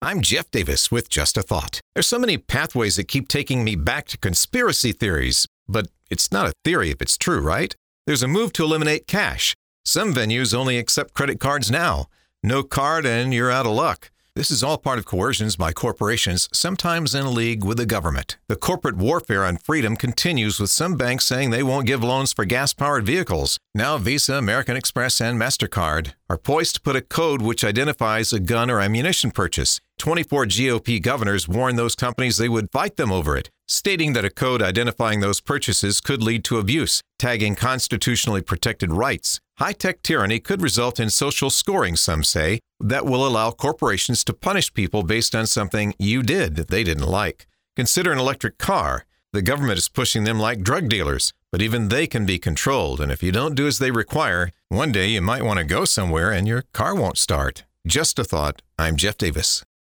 I'm Jeff Davis with Just a Thought. There's so many pathways that keep taking me back to conspiracy theories, but it's not a theory if it's true, right? There's a move to eliminate cash. Some venues only accept credit cards now. No card and you're out of luck. This is all part of coercions by corporations, sometimes in league with the government. The corporate warfare on freedom continues with some banks saying they won't give loans for gas-powered vehicles. Now Visa, American Express, and MasterCard are poised to put a code which identifies a gun or ammunition purchase. 24 GOP governors warned those companies they would fight them over it, stating that a code identifying those purchases could lead to abuse, tagging constitutionally protected rights. High-tech tyranny could result in social scoring, some say, that will allow corporations to punish people based on something you did that they didn't like. Consider an electric car. The government is pushing them like drug dealers, but even they can be controlled, and if you don't do as they require, one day you might want to go somewhere and your car won't start. Just a thought. I'm Jeff Davis.